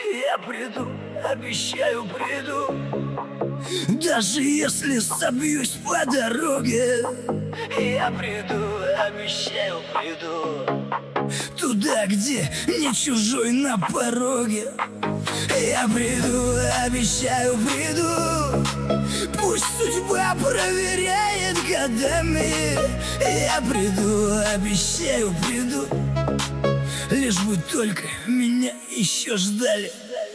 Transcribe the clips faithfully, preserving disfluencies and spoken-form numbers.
Я приду, обещаю, приду. Даже если собьюсь по дороге, я приду, обещаю, приду. Туда, где не чужой на пороге, я приду, обещаю, приду. Пусть судьба проверяет годами, я приду, обещаю, приду. Лишь бы только меня еще ждали.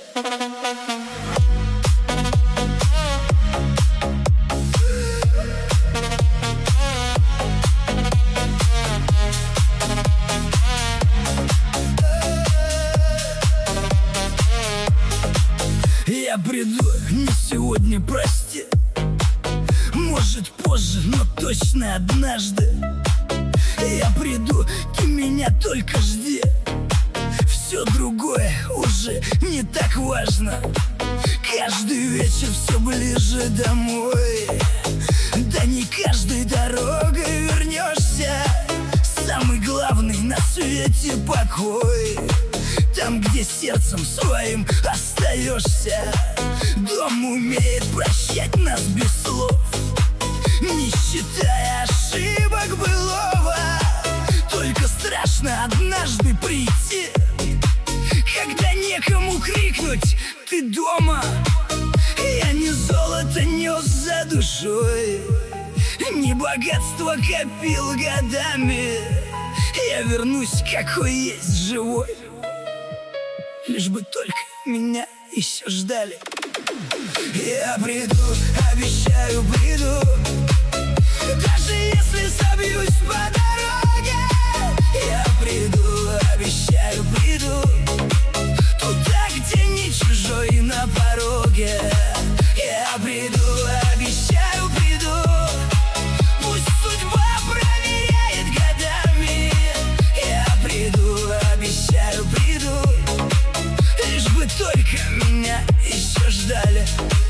Я приду, не сегодня, прости. Может позже, но точно однажды. Я приду, ты меня только жди. Все другое уже не так важно. Каждый вечер все ближе домой. Да не каждой дорогой вернешься. Самый главный на свете покой. Там, где сердцем своим остаешься. Дом умеет прощать нас без слов, не считая ошибок былого. Только страшно однажды прийти, когда некому крикнуть: ты дома. Я не золото нес за душой, не богатство копил годами. Я вернусь, какой есть, живой. Лишь бы только меня еще ждали. Я приду, обещаю, приду. Даже если собьюсь по дороге, я приду, обещаю, приду. Туда, где не чужой на пороге, я приду, обещаю, приду. Пусть судьба проверяет годами, я приду, обещаю, приду. Лишь бы только меня еще ждали.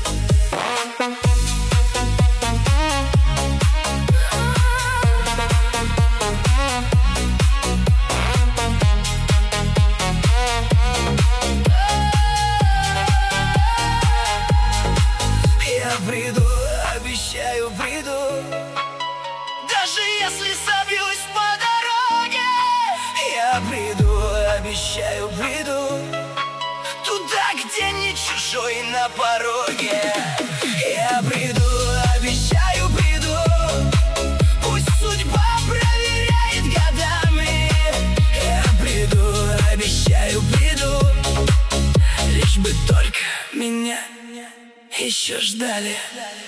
Я приду, обещаю, приду. Даже если собьюсь по дороге, я приду, обещаю, приду. Туда, где не чужой на пороге, я приду, обещаю, приду. Пусть судьба проверяет годами, я приду, обещаю, приду. Лишь бы только меня еще ждали.